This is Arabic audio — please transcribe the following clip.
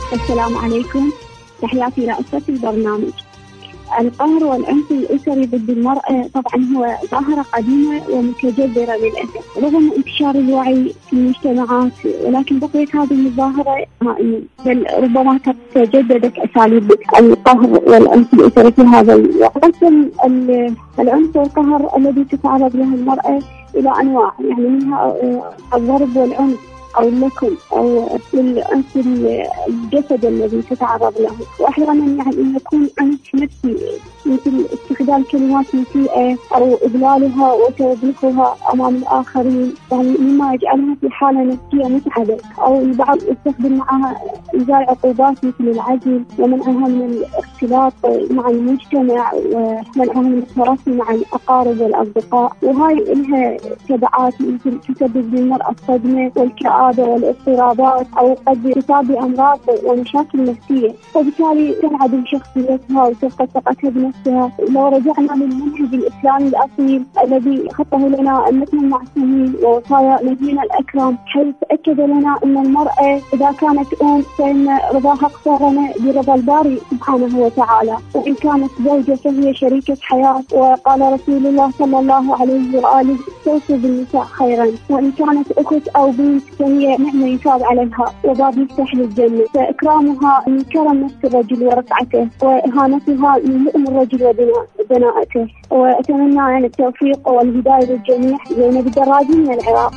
السلام عليكم، تحياتي رئيسة البرنامج. القهر والعنف الأسري ضد المرأة طبعا هو ظاهرة قديمة ومتجذرة للأسف رغم انتشار الوعي في المجتمعات، ولكن بقيت هذه الظاهرة هائمة، بل ربما تجددت أساليب القهر والعنف الأسري في هذا الوقت. العنف والقهر الذي تتعرض له المرأة إلى أنواع، يعني منها الضرب والعنف أو اللكم أو العنف الجسد الذي تتعرض له، وأحيانا يعني أن يكون عنف نفسي مثل استخدام كلمات مسيئة أو إذلالها وتوبيخها أمام الآخرين، يعني مما يجعلها في حالة نفسية متعبة. أو البعض يستخدم معها إنزال عقوبات مثل العزل ومنعها من الاختلاط مع المجتمع ومنعها من الترفيه مع الأقارب والأصدقاء، وهاي لها تبعات مثل تسبب للمرأة الصدمة والكآبة والاضطرابات أو قد تصاب بأمراض ومشاكل نفسية، وبالتالي تنعدم شخصيتها وتفقد ثقتها بنفسها. لو رجعنا للمنهج الإسلامي الأصيل الذي خطه لنا أئمتنا المعصومين ووصايا نبينا الأكرم، حيث أكد لنا أن المرأة إذا كانت فإن رضاها اقترن برضا الباري سبحانه وتعالى، وإن كانت زوجة فهي شريكة حياة، وقال رسول الله صلى الله عليه وآله استوصوا بالنساء خيرا، وإن كانت أخت أو بنت فهي نعمة يثاب عليها وباب يفتح للجنة، فإكرامها من كرم نفس الرجل ورفعته، وإهانتها من لؤم الرجل ودناءته. وأتمنى التوفيق والهداية للجميع. زينب الدراجي من العراق.